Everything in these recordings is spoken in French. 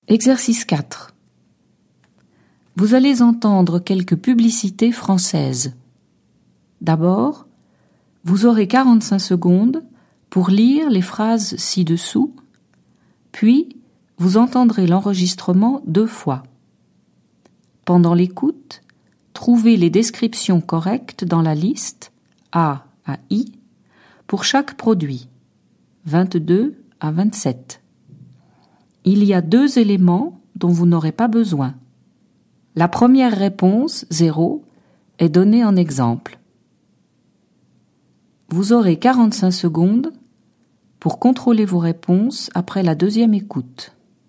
Exercice 4. Vous allez entendre quelques publicités françaises. D'abord, vous aurez 45 secondes pour lire les phrases ci-dessous, puis vous entendrez l'enregistrement 2 fois. Pendant l'écoute, trouvez les descriptions correctes dans la liste A à I pour chaque produit, 22 à 27. Il y a 2 éléments dont vous n'aurez pas besoin. La première réponse, 0, est donnée en exemple. Vous aurez 45 secondes pour contrôler vos réponses après la deuxième écoute.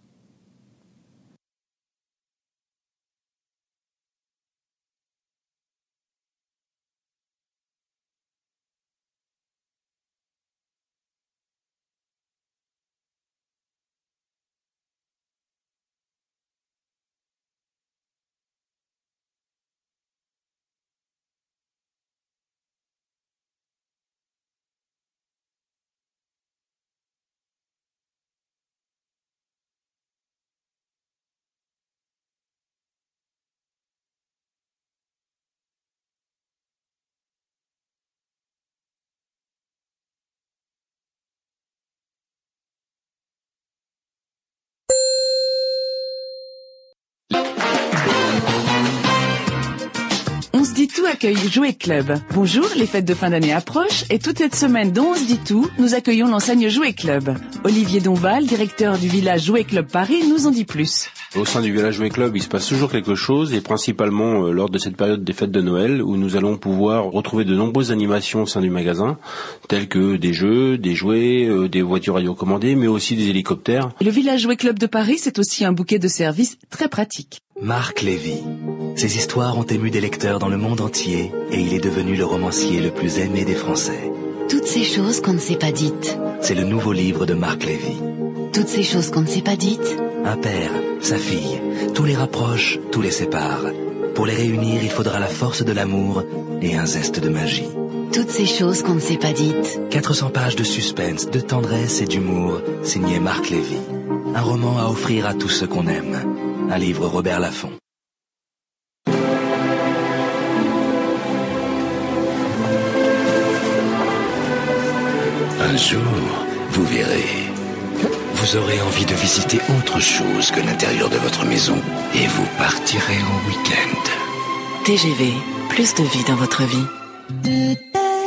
On se dit tout accueille Jouet Club. Bonjour, les fêtes de fin d'année approchent et toute cette semaine dans On se dit tout, nous accueillons l'enseigne Jouet Club. Olivier Donval, directeur du village Jouet Club Paris, nous en dit plus. Au sein du village Jouet Club, il se passe toujours quelque chose et principalement lors de cette période des fêtes de Noël où nous allons pouvoir retrouver de nombreuses animations au sein du magasin, telles que des jeux, des jouets, des voitures radiocommandées, mais aussi des hélicoptères. Et le village Jouet Club de Paris, c'est aussi un bouquet de services très pratiques. Marc Lévy. Ses histoires ont ému des lecteurs dans le monde entier et il est devenu le romancier le plus aimé des Français. Toutes ces choses qu'on ne s'est pas dites. C'est le nouveau livre de Marc Lévy. Toutes ces choses qu'on ne s'est pas dites. Un père, sa fille, tout les rapproche, tout les sépare. Pour les réunir, il faudra la force de l'amour et un zeste de magie. Toutes ces choses qu'on ne s'est pas dites. 400 pages de suspense, de tendresse et d'humour, signé Marc Lévy. Un roman à offrir à tous ceux qu'on aime. Un livre Robert Laffont. Un jour, vous verrez. Vous aurez envie de visiter autre chose que l'intérieur de votre maison et vous partirez en week-end. TGV, plus de vie dans votre vie.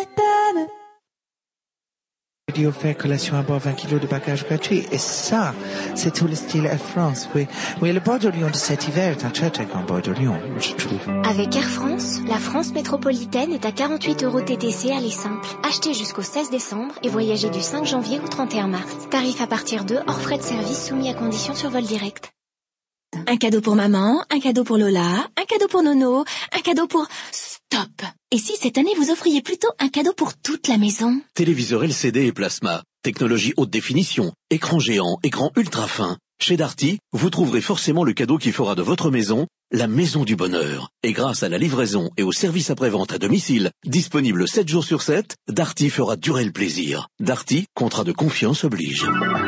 Radio fait collation à bord 20 kg de bagages gratuits. Et ça, c'est tout le style Air France. Oui, le bord de Lyon de cet hiver est un très très grand bord de Lyon, je trouve. Avec Air France, la France métropolitaine est à 48 € TTC aller simple. Achetez jusqu'au 16 décembre et voyagez du 5 janvier au 31 mars. Tarif à partir de hors frais de service soumis à conditions sur vol direct. Un cadeau pour maman, un cadeau pour Lola, un cadeau pour Nono, un cadeau pour... Stop! Et si cette année vous offriez plutôt un cadeau pour toute la maison? Téléviseur LCD et plasma, technologie haute définition, écran géant, écran ultra fin. Chez Darty, vous trouverez forcément le cadeau qui fera de votre maison la maison du bonheur. Et grâce à la livraison et au service après-vente à domicile, disponible 7 jours sur 7, Darty fera durer le plaisir. Darty, contrat de confiance oblige.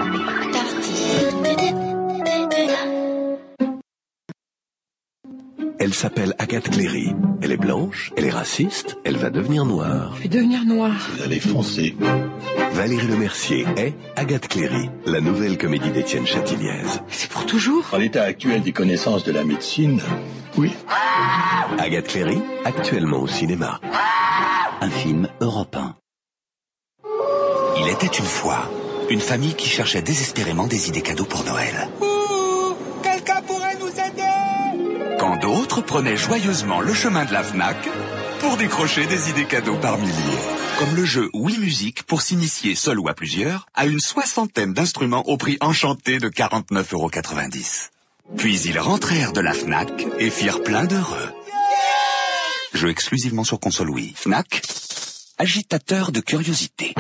Elle s'appelle Agathe Cléry. Elle est blanche, elle est raciste, elle va devenir noire. Je vais devenir noire. Vous allez foncer. Valérie Lemercier est Agathe Cléry, la nouvelle comédie d'Étienne Châtilliez. C'est pour toujours? En l'état actuel des connaissances de la médecine, oui. Agathe Cléry, actuellement au cinéma. Un film européen. Il était une fois une famille qui cherchait désespérément des idées cadeaux pour Noël. Quelqu'un pourrait nous aider? Quand d'autres prenaient joyeusement le chemin de la Fnac pour décrocher des idées cadeaux par milliers. Comme le jeu Oui Musique pour s'initier seul ou à plusieurs à une 60aine d'instruments au prix enchanté de 49,90 €. Puis ils rentrèrent de la Fnac et firent plein d'heureux. Jeu exclusivement sur console Wii. Fnac, agitateur de curiosité.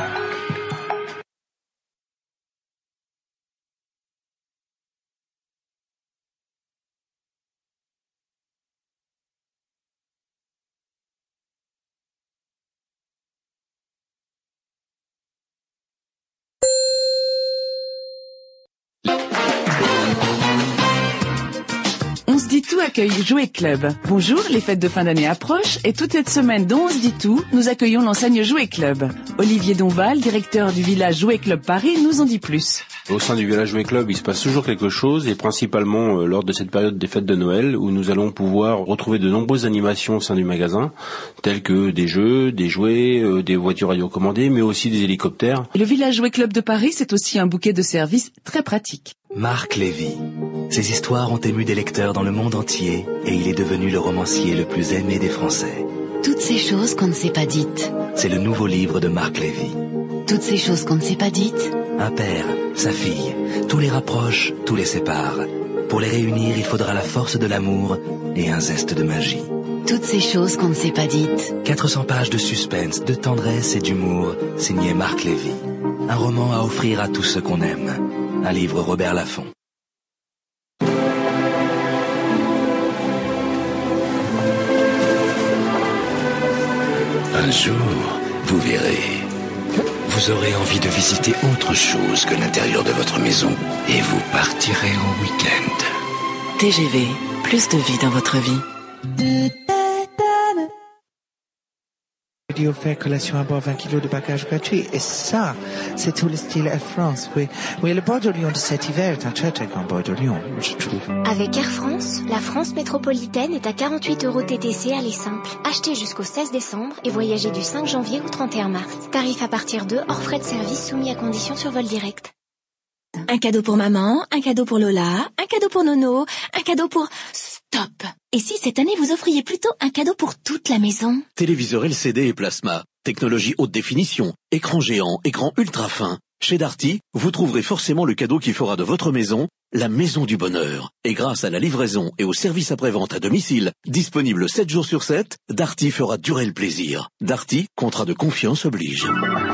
Tout accueille Jouet Club. Bonjour, les fêtes de fin d'année approchent et toute cette semaine dont On se dit tout, nous accueillons l'enseigne Jouet Club. Olivier Donval, directeur du village Jouet Club Paris, nous en dit plus. Au sein du village Jouet Club, il se passe toujours quelque chose et principalement lors de cette période des fêtes de Noël où nous allons pouvoir retrouver de nombreuses animations au sein du magasin, telles que des jeux, des jouets, des voitures radiocommandées, mais aussi des hélicoptères. Le village Jouet Club de Paris, c'est aussi un bouquet de services très pratiques. Marc Lévy. Ses histoires ont ému des lecteurs dans le monde entier et il est devenu le romancier le plus aimé des Français. Toutes ces choses qu'on ne s'est pas dites. C'est le nouveau livre de Marc Lévy. Toutes ces choses qu'on ne s'est pas dites. Un père, sa fille, tout les rapproche, tout les sépare. Pour les réunir, il faudra la force de l'amour et un zeste de magie. Toutes ces choses qu'on ne s'est pas dites. 400 pages de suspense, de tendresse et d'humour, signé Marc Lévy. Un roman à offrir à tous ceux qu'on aime. Un livre Robert Laffont. Un jour, vous verrez. Vous aurez envie de visiter autre chose que l'intérieur de votre maison et vous partirez en week-end. TGV, plus de vie dans votre vie. J'ai offert collation à bord 20 kilos de bagages gratuits. Et ça, c'est tout le style Air France. Oui, le bord de Lyon de cet hiver est un très très grand bord de Lyon, je trouve. Avec Air France, la France métropolitaine est à 48 € TTC aller simple. Achetez jusqu'au 16 décembre et voyagez du 5 janvier au 31 mars. Tarif à partir de hors frais de service soumis à conditions sur vol direct. Un cadeau pour maman, un cadeau pour Lola, un cadeau pour Nono, un cadeau pour... Stop! Et si cette année vous offriez plutôt un cadeau pour toute la maison? Téléviseur LCD et plasma, technologie haute définition, écran géant, écran ultra fin. Chez Darty, vous trouverez forcément le cadeau qui fera de votre maison la maison du bonheur. Et grâce à la livraison et au service après-vente à domicile, disponible 7 jours sur 7, Darty fera durer le plaisir. Darty, contrat de confiance oblige.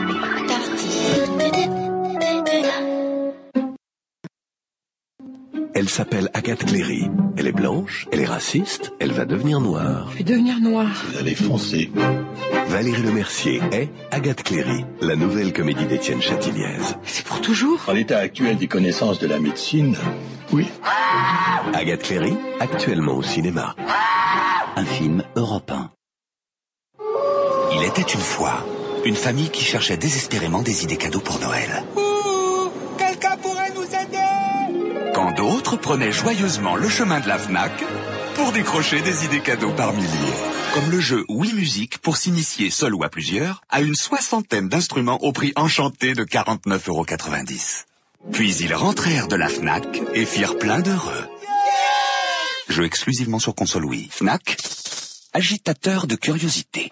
Elle s'appelle Agathe Cléry. Elle est blanche, elle est raciste, elle va devenir noire. Je vais devenir noire. Vous allez foncer. Valérie Lemercier est Agathe Cléry, la nouvelle comédie d'Étienne Châtilliez. C'est pour toujours. En l'état actuel des connaissances de la médecine, oui. Agathe Cléry, actuellement au cinéma. Un film européen. Il était une fois une famille qui cherchait désespérément des idées cadeaux pour Noël. Quelqu'un pourrait nous aider? Quand d'autres prenaient joyeusement le chemin de la Fnac pour décrocher des idées cadeaux par milliers. Comme le jeu Oui Musique pour s'initier seul ou à plusieurs à une 60aine d'instruments au prix enchanté de 49,90 €. Puis ils rentrèrent de la Fnac et firent plein d'heureux. Jeu exclusivement sur console Wii. Fnac, agitateur de curiosité.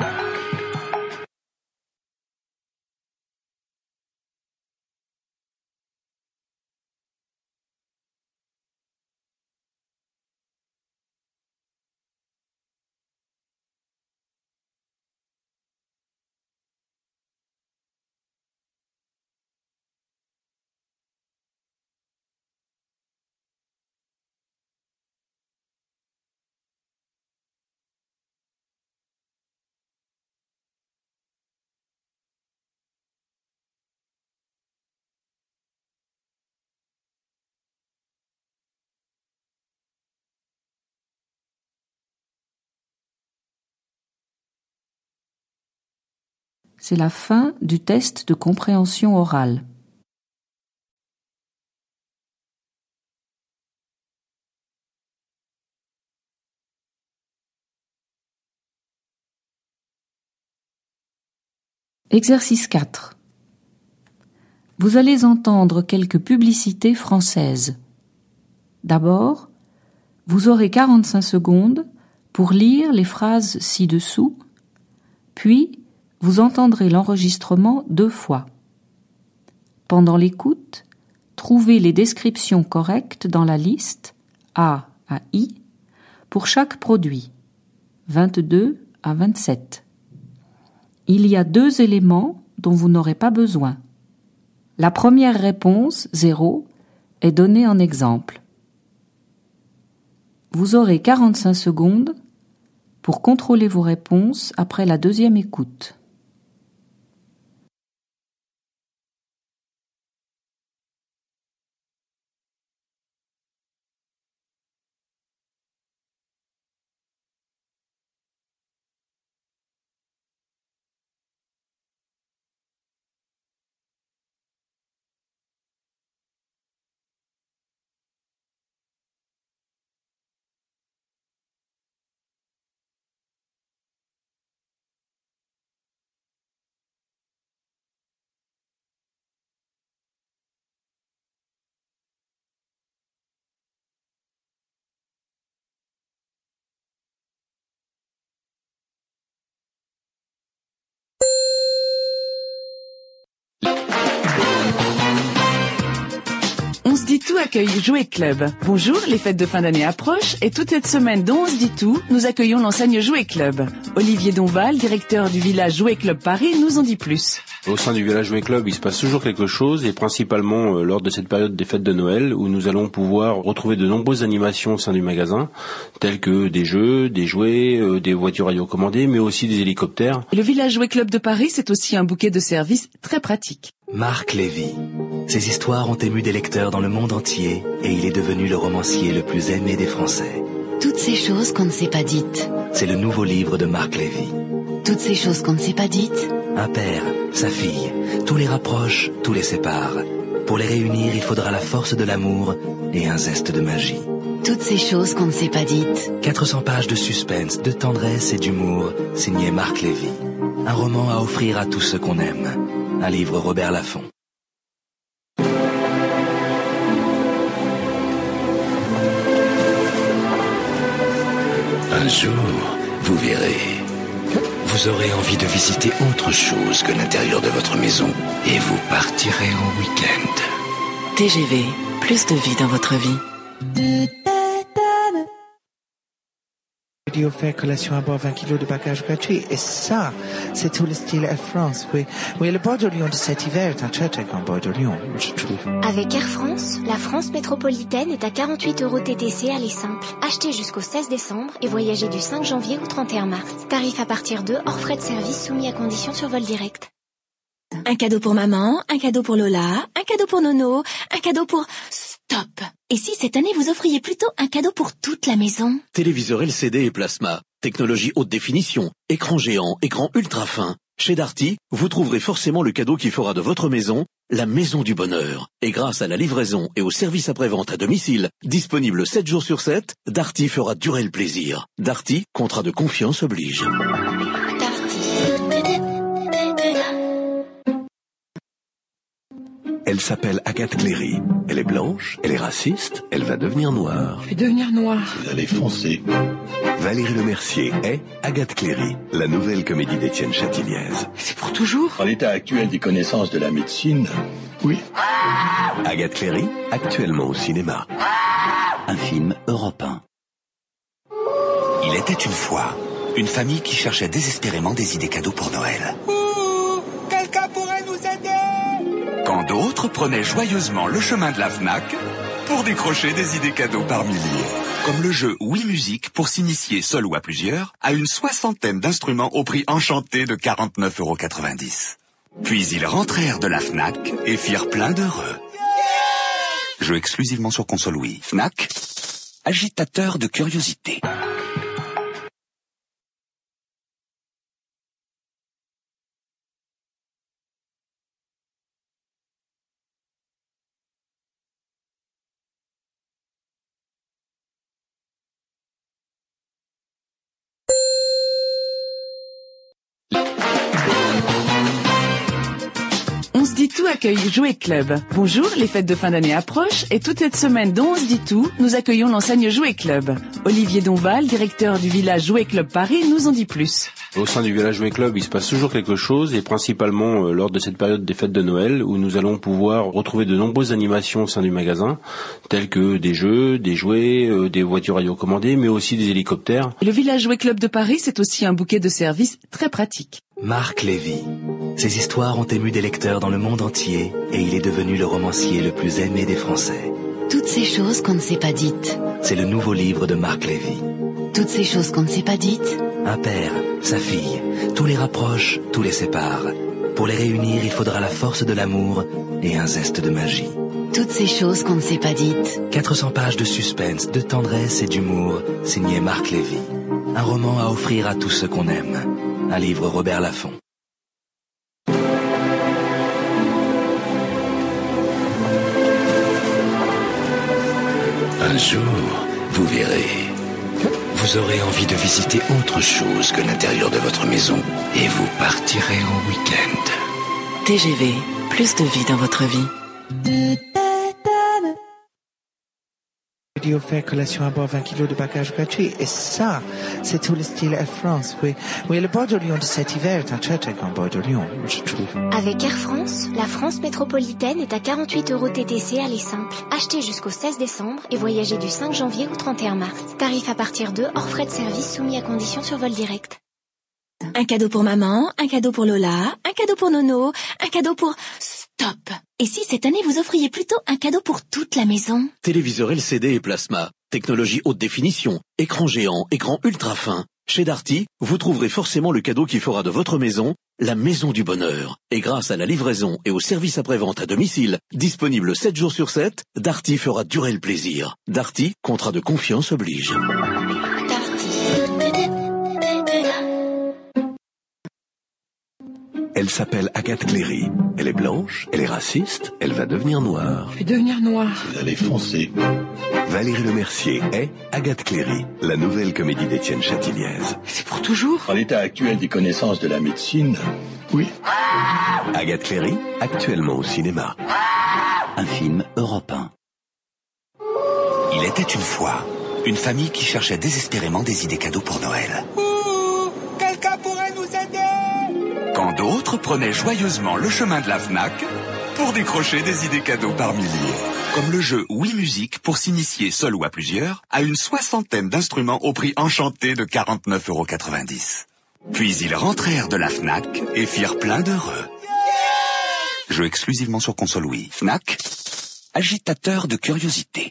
C'est la fin du test de compréhension orale. Exercice 4. Vous allez entendre quelques publicités françaises. D'abord, vous aurez 45 secondes pour lire les phrases ci-dessous, puis vous entendrez l'enregistrement 2 fois. Pendant l'écoute, trouvez les descriptions correctes dans la liste A à I pour chaque produit, 22 à 27. Il y a 2 éléments dont vous n'aurez pas besoin. La première réponse, 0, est donnée en exemple. Vous aurez 45 secondes pour contrôler vos réponses après la deuxième écoute. tout accueille Jouet Club. Bonjour, les fêtes de fin d'année approchent et toute cette semaine dont On se dit tout, nous accueillons l'enseigne Jouet Club. Olivier Donval, directeur du village Jouet Club Paris, nous en dit plus. Au sein du village Jouet Club, il se passe toujours quelque chose et principalement lors de cette période des fêtes de Noël où nous allons pouvoir retrouver de nombreuses animations au sein du magasin, telles que des jeux, des jouets, des voitures radiocommandées, mais aussi des hélicoptères. Le village Jouet Club de Paris, c'est aussi un bouquet de services très pratiques. Marc Lévy. Ses histoires ont ému des lecteurs dans le monde entier et il est devenu le romancier le plus aimé des Français. Toutes ces choses qu'on ne s'est pas dites. C'est le nouveau livre de Marc Lévy. Toutes ces choses qu'on ne s'est pas dites. Un père, sa fille, tout les rapproche, tout les sépare. Pour les réunir, il faudra la force de l'amour et un zeste de magie. Toutes ces choses qu'on ne s'est pas dites. 400 pages de suspense, de tendresse et d'humour, signé Marc Lévy. Un roman à offrir à tous ceux qu'on aime. Un livre Robert Laffont. Un jour, vous verrez. Vous aurez envie de visiter autre chose que l'intérieur de votre maison et vous partirez en week-end. TGV, plus de vie dans votre vie. Il offert collation à bord 20 kilos de bagages gratuits. Et ça, c'est tout le style Air France. Oui, le bord de Lyon de cet hiver est un très très grand bord de Lyon, je trouve. Avec Air France, la France métropolitaine est à 48 € TTC aller simple. Achetez jusqu'au 16 décembre et voyagez du 5 janvier au 31 mars. Tarif à partir de hors frais de service soumis à conditions sur vol direct. Un cadeau pour maman, un cadeau pour Lola, un cadeau pour Nono, un cadeau pour... Stop! Et si cette année vous offriez plutôt un cadeau pour toute la maison? Téléviseur LCD et plasma, technologie haute définition, écran géant, écran ultra fin. Chez Darty, vous trouverez forcément le cadeau qui fera de votre maison la maison du bonheur. Et grâce à la livraison et au service après-vente à domicile, disponible 7 jours sur 7, Darty fera durer le plaisir. Darty, contrat de confiance oblige. Elle s'appelle Agathe Cléry. Elle est blanche, elle est raciste, elle va devenir noire. Je vais devenir noire. Vous allez foncer. Valérie Lemercier est Agathe Cléry, la nouvelle comédie d'Étienne Châtilliez. C'est pour toujours? En l'état actuel des connaissances de la médecine, oui. Agathe Cléry, actuellement au cinéma. Un film européen. Il était une fois une famille qui cherchait désespérément des idées cadeaux pour Noël. Quelqu'un pourrait nous aider? Quand d'autres prenaient joyeusement le chemin de la Fnac pour décrocher des idées cadeaux par milliers. Comme le jeu Oui Musique pour s'initier seul ou à plusieurs à une 60aine d'instruments au prix enchanté de 49,90 €. Puis ils rentrèrent de la Fnac et firent plein d'heureux. Jeu exclusivement sur console Wii. Fnac, agitateur de curiosité. On se dit tout accueille Jouet Club. Bonjour, les fêtes de fin d'année approchent et toute cette semaine dont On se dit tout, nous accueillons l'enseigne Jouet Club. Olivier Donval, directeur du village Jouet Club Paris, nous en dit plus. Au sein du village Jouet Club, il se passe toujours quelque chose et principalement lors de cette période des fêtes de Noël où nous allons pouvoir retrouver de nombreuses animations au sein du magasin, telles que des jeux, des jouets, des voitures radiocommandées, mais aussi des hélicoptères. Le village Jouet Club de Paris, c'est aussi un bouquet de services très pratiques. Marc Lévy. Ses histoires ont ému des lecteurs dans le monde entier et il est devenu le romancier le plus aimé des Français. Toutes ces choses qu'on ne s'est pas dites. C'est le nouveau livre de Marc Lévy. Toutes ces choses qu'on ne s'est pas dites. Un père, sa fille, tout les rapproche, tout les sépare. Pour les réunir, il faudra la force de l'amour et un zeste de magie. Toutes ces choses qu'on ne s'est pas dites. 400 pages de suspense, de tendresse et d'humour, signé Marc Lévy. Un roman à offrir à tous ceux qu'on aime. Un livre Robert Laffont. Un jour, vous verrez. Vous aurez envie de visiter autre chose que l'intérieur de votre maison et vous partirez en week-end. TGV, plus de vie dans votre vie. jeudi offert collation à bord 20 kilos de bagages gratuits. Et ça, c'est tout le style Air France. Oui, le bord de Lyon de cet hiver est un très très grand bord de Lyon, je trouve. Avec Air France, la France métropolitaine est à 48 € TTC aller simple. Achetez jusqu'au 16 décembre et voyagez du 5 janvier au 31 mars. Tarif à partir de hors frais de service soumis à conditions sur vol direct. Un cadeau pour maman, un cadeau pour Lola, un cadeau pour Nono, un cadeau pour... Stop! Et si cette année vous offriez plutôt un cadeau pour toute la maison? Téléviseur LCD et plasma, technologie haute définition, écran géant, écran ultra fin. Chez Darty, vous trouverez forcément le cadeau qui fera de votre maison la maison du bonheur. Et grâce à la livraison et au service après-vente à domicile, disponible 7 jours sur 7, Darty fera durer le plaisir. Darty, contrat de confiance oblige. Elle s'appelle Agathe Cléry. Elle est blanche, elle est raciste, elle va devenir noire. Je vais devenir noire. Vous allez foncer. Valérie Lemercier est Agathe Cléry, la nouvelle comédie d'Étienne Châtilliez. C'est pour toujours? En l'état actuel des connaissances de la médecine, oui. Agathe Cléry, actuellement au cinéma. Un film européen. Il était une fois une famille qui cherchait désespérément des idées cadeaux pour Noël. Quelqu'un pourrait nous aider? Quand d'autres prenaient joyeusement le chemin de la Fnac pour décrocher des idées cadeaux par milliers. Comme le jeu Oui Musique pour s'initier seul ou à plusieurs à une 60aine d'instruments au prix enchanté de 49,90 €. Puis ils rentrèrent de la Fnac et firent plein d'heureux. Jeu exclusivement sur console Wii. Fnac, agitateur de curiosité.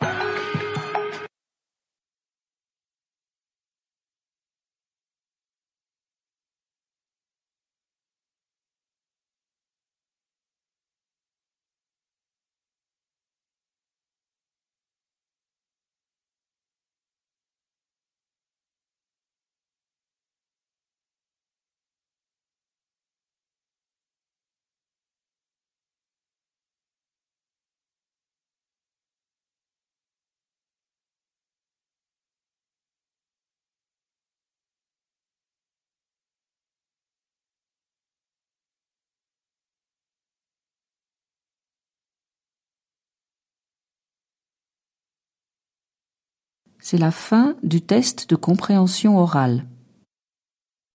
C'est la fin du test de compréhension orale.